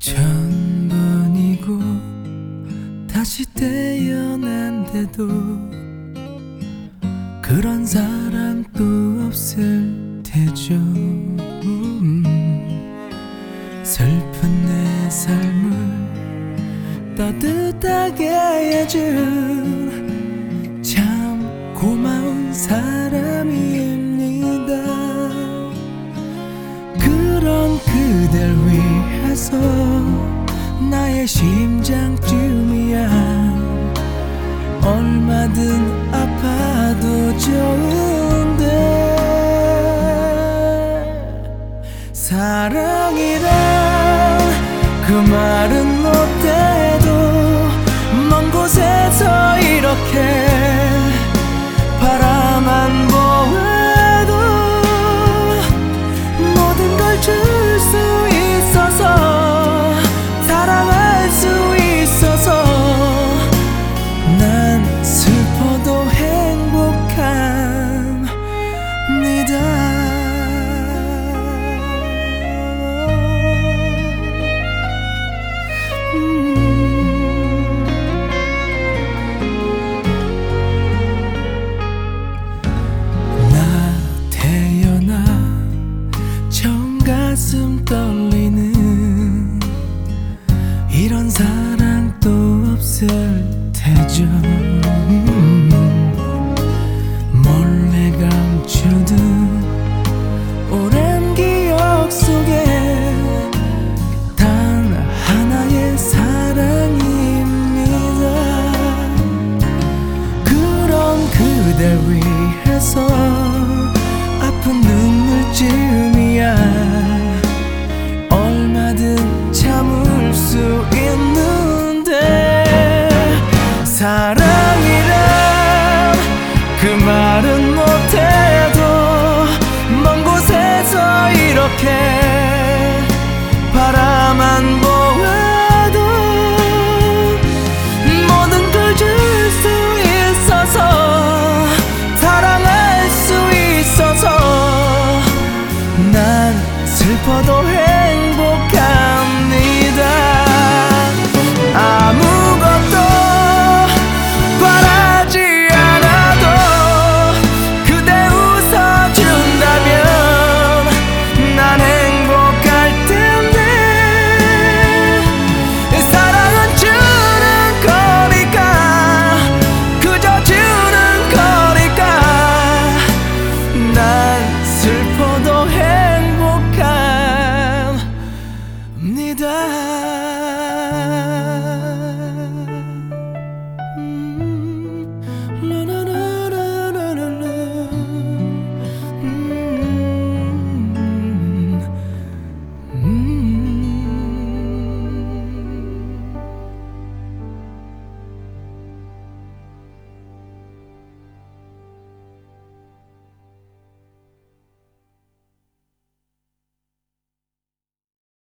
천번이고 다시 태어난데도 그런 사람 또 없을 테죠. 슬픈 내 삶을 따뜻하게 해준 참 고마운 사람입니다. 그런 그댈 위해서 나의 심장쯤이야 얼마든 아파도 좋은데, 사랑이란 그 말은 못해도 먼 곳에서 이렇게 바라만 보아도 모든 걸 줄 수 있어서 사랑할 수 있어서 난 슬퍼도 행복합니다. 나 태어나 처음 가슴 떨리는 이런 사랑 또 없을 테죠. 몰래 감추던 오랜 기억 속에 단 하나의 사랑입니다. 그런 그댈 위해서 아픈 눈물쯤이야 얼마든 참을 수 있는데, 사랑이란 그 말은 못해도 먼 곳에서 이렇게 바라만 보아도 모든 걸 줄 수 있어서 사랑할 수 있어서 난 슬퍼도 해